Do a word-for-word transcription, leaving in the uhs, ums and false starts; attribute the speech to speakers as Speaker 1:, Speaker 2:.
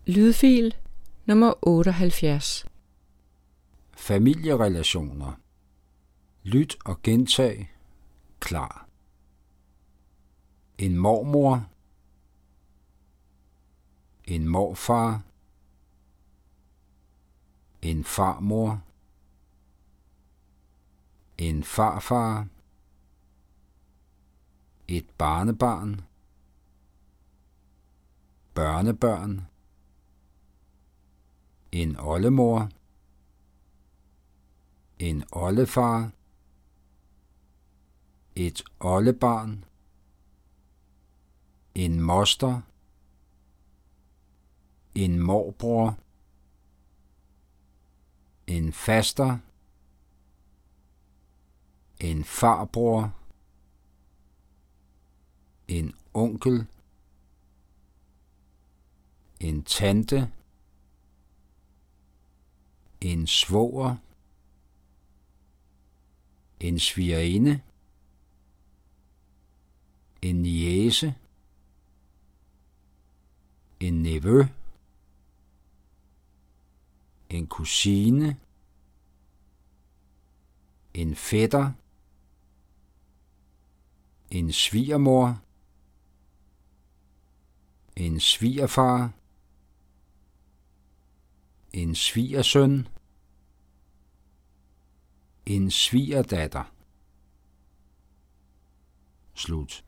Speaker 1: Lydfil nummer otteoghalvfjerds.
Speaker 2: Familierelationer. Lyt og gentag. Klar. En mormor. En morfar. En farmor. En farfar. Et barnebarn. Børnebørn. En oldemor. En oldefar. Et oldebarn. En moster. En morbror. En faster. En farbror. En onkel. En tante. En svoger. En svigerinde. En niece. En nevø. En kusine. En fætter. En svigermor. En svigerfar. En svigersøn. En svigerdatter. Slut.